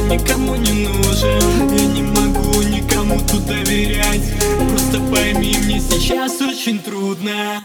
никому не нужен. Я не могу никому тут доверять. Просто пойми, мне сейчас очень трудно.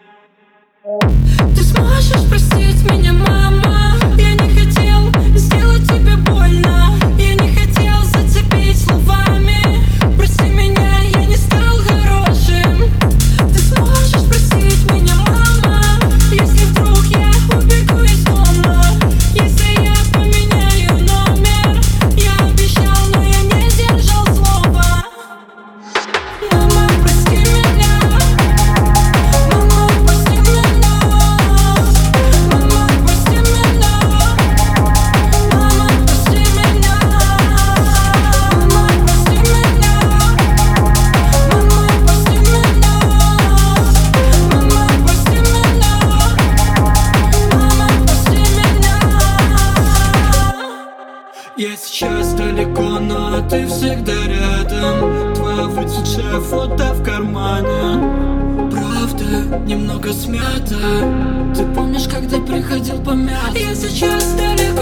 Ты сможешь простить меня, мама? Я не хотел сделать тебе больно. Я не хотел зацепить словами. Прости меня, я не стал хорошим. Ты сможешь простить меня, мама? Если вдруг я убегу из дома, если я поменяю номер. Я обещал, но я не сдержал слова. Мама, прости меня. Мама, прости меня. Мама, прости меня. Мама, прости меня. Мама, прости меня. Мама, прости меня. Мама, прости меня. Мама, прости меня. Я сейчас далеко, но ты всегда рядом. Твоя выцветшая фото в кармане. Правда, немного смята. Ты помнишь, когда приходил помяться? Я сейчас далеко.